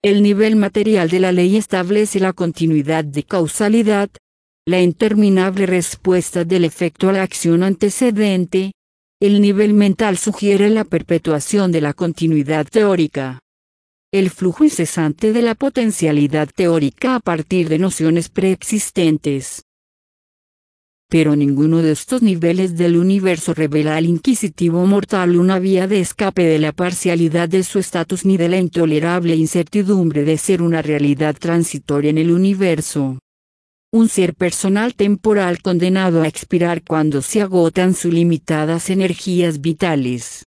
El nivel material de la ley establece la continuidad de causalidad, la interminable respuesta del efecto a la acción antecedente. El nivel mental sugiere la perpetuación de la continuidad teórica. El flujo incesante de la potencialidad teórica a partir de nociones preexistentes. Pero ninguno de estos niveles del universo revela al inquisitivo mortal una vía de escape de la parcialidad de su estatus ni de la intolerable incertidumbre de ser una realidad transitoria en el universo. Un ser personal temporal condenado a expirar cuando se agotan sus limitadas energías vitales.